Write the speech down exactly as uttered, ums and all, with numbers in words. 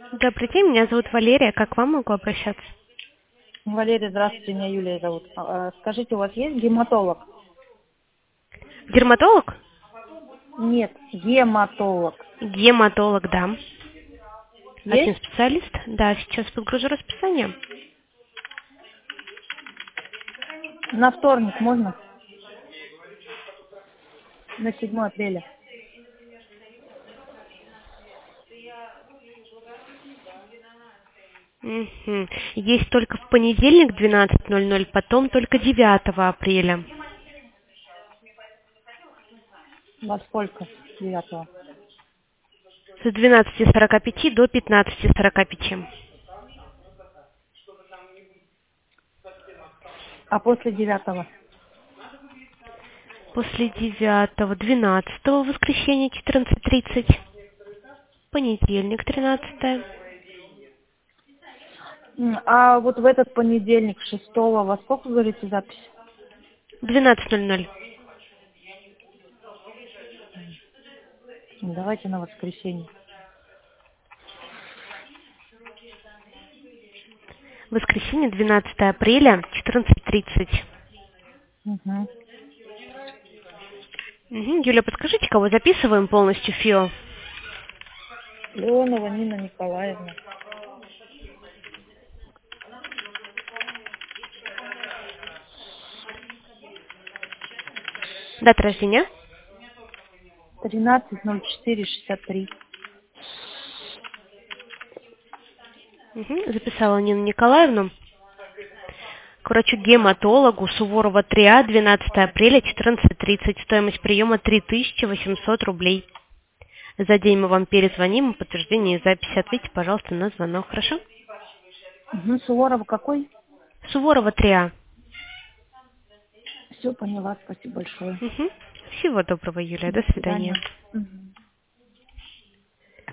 Добрый день, меня зовут Валерия. Как к вам могу обращаться? Валерия, здравствуйте, меня Юлия зовут. А, Скажите, у вас есть гематолог? Дерматолог? Нет, гематолог. Гематолог, да. Один Есть? специалист? Да, сейчас подгружу расписание. На вторник можно? На седьмое апреля. Мгм. Есть только в понедельник двенадцать ноль ноль, потом только девятого апреля. Во сколько? Девятого. С двенадцати сорока пяти до пятнадцати сорока пяти. А после девятого? После девятого, двенадцатого воскресенье четырнадцать тридцать. Понедельник тринадцатое. М, А вот в этот понедельник, шестого, во сколько, говорите, запись? двенадцать ноль ноль. Давайте на воскресенье. Воскресенье двенадцатое апреля четырнадцать тридцать. Угу. Мгм. Юля, подскажите, кого записываем полностью ФИО? Леонова Нина Николаевна. Дата рождения? тринадцать ноль четыре шестьдесят три. Мгм. Записала Нину Николаевну. К врачу-гематологу Суворова три А, двенадцатое апреля, четырнадцать тридцать. Стоимость приема три тысячи восемьсот рублей. За день мы вам перезвоним, подтверждение записи. Ответьте, пожалуйста, на звонок, хорошо? Угу. Суворова какой? Суворова три А. Все поняла, спасибо большое. Мгм. Всего доброго, Юлия. До До свидания. свидания. Мгм.